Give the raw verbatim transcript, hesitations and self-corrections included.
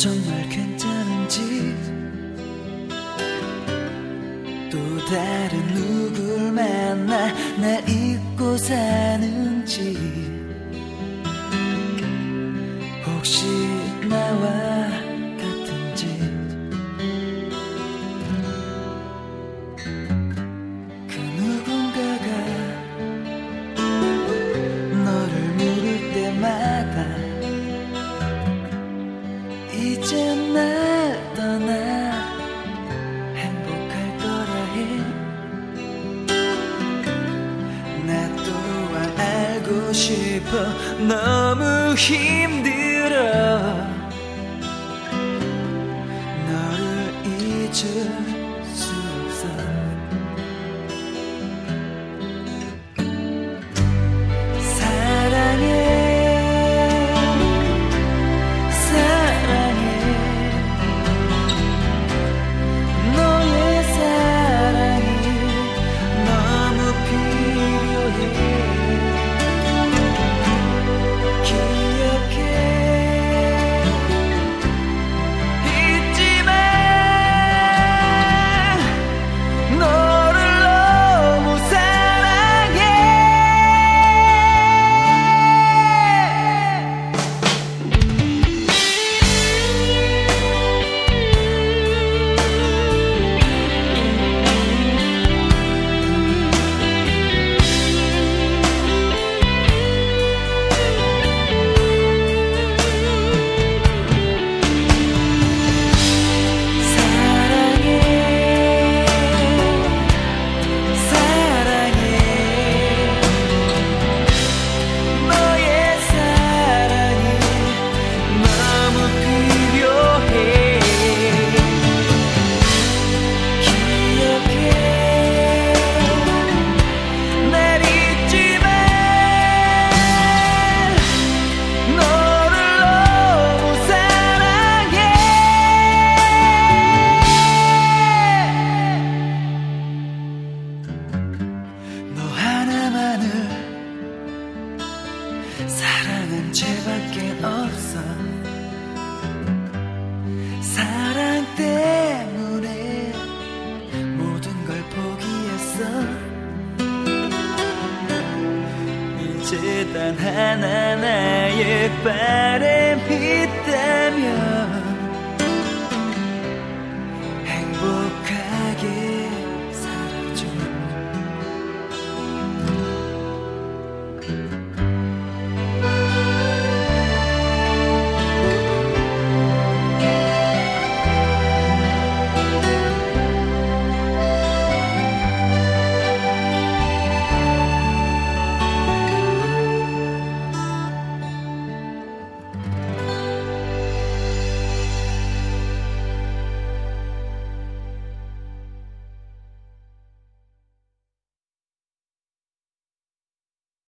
정말 괜찮은지, 또 다른 누굴 만나 날 잊고 사는지, 혹시 나와 같은지. 그 누군가가 너를 물을 때마다 이제 날 떠나 행복할 거라 해. 나 또한 알고 싶어. 너무 힘들어 너를 잊을 수 없어. 사랑은 죄밖에 없어. 사랑 때문에 모든 걸 포기했어. 이제 단 하나 나의 바람